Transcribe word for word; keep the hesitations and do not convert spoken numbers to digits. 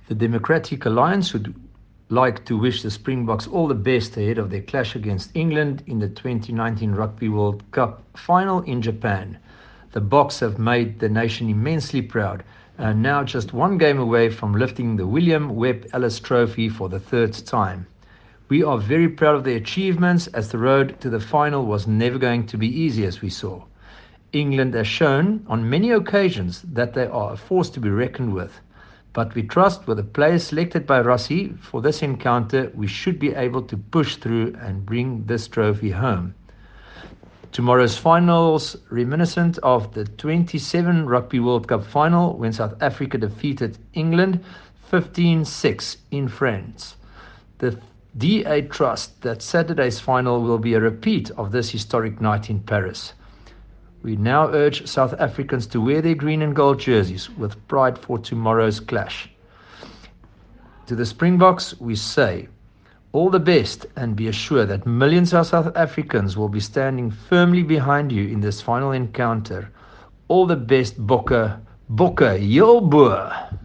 The Democratic Alliance would like to wish the Springboks all the best ahead of their clash against England in the twenty nineteen Rugby World Cup final in Japan. The Boks have made the nation immensely proud and are now just one game away from lifting the William Webb Ellis Trophy for the third time. We are very proud of their achievements, as the road to the final was never going to be easy, as we saw. England has shown on many occasions that they are a force to be reckoned with. But we trust with the players selected by Rassie for this encounter, we should be able to push through and bring this trophy home. Tomorrow's finals reminiscent of the twenty-seven Rugby World Cup final when South Africa defeated England fifteen six in France. The D A trust that Saturday's final will be a repeat of this historic night in Paris. We now urge South Africans to wear their green and gold jerseys with pride for tomorrow's clash. To the Springboks, we say, all the best, and be assured that millions of South Africans will be standing firmly behind you in this final encounter. All the best, Bokke, Bokke, heel bo.